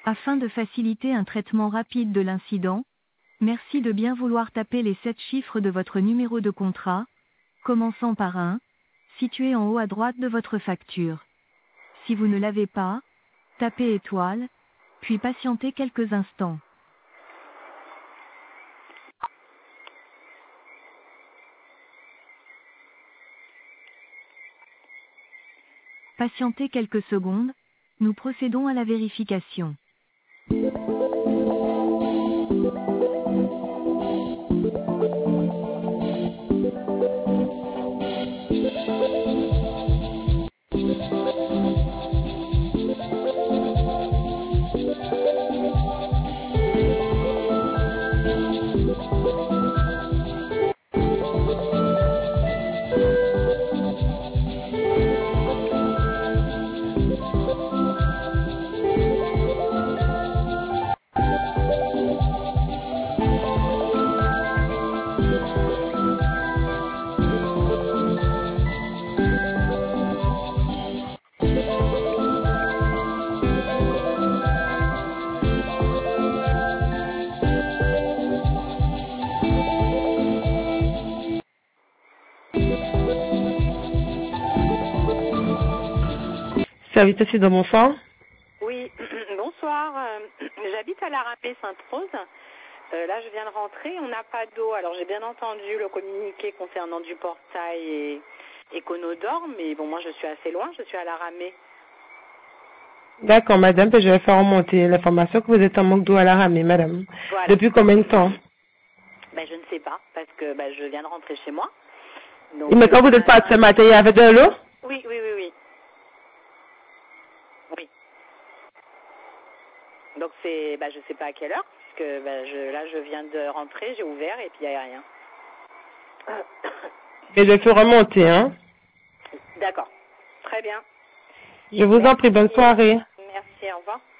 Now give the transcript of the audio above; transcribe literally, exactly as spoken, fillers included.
Afin de faciliter un traitement rapide de l'incident, merci de bien vouloir taper les sept chiffres de votre numéro de contrat, commençant par un, situé en haut à droite de votre facture. Si vous ne l'avez pas, tapez étoile, puis patientez quelques instants. Patientez quelques secondes, nous procédons à la vérification. Service aussi de bonsoir. Oui, bonsoir. Euh, J'habite à la Ramée Sainte-Rose. Euh, là, je viens de rentrer. On n'a pas d'eau. Alors, j'ai bien entendu le communiqué concernant du portail et, et Conodor, mais bon, moi, je suis assez loin. Je suis à la Ramée. D'accord, madame, je vais faire remonter l'information que vous êtes en manque d'eau à la Ramée, madame. Voilà. Depuis combien de temps? Ben, je ne sais pas, parce que ben, je viens de rentrer chez moi. Donc, Et mais quand vous êtes parti ce matin, il y avait de l'eau? Oui, oui, oui, oui. Oui. Donc, c'est, ben, je ne sais pas à quelle heure, parce que ben, je, là, je viens de rentrer, j'ai ouvert et puis il n'y a rien. Et je fais remonter, hein. D'accord. Très bien. Je vous en prie, bonne soirée. Merci, au revoir.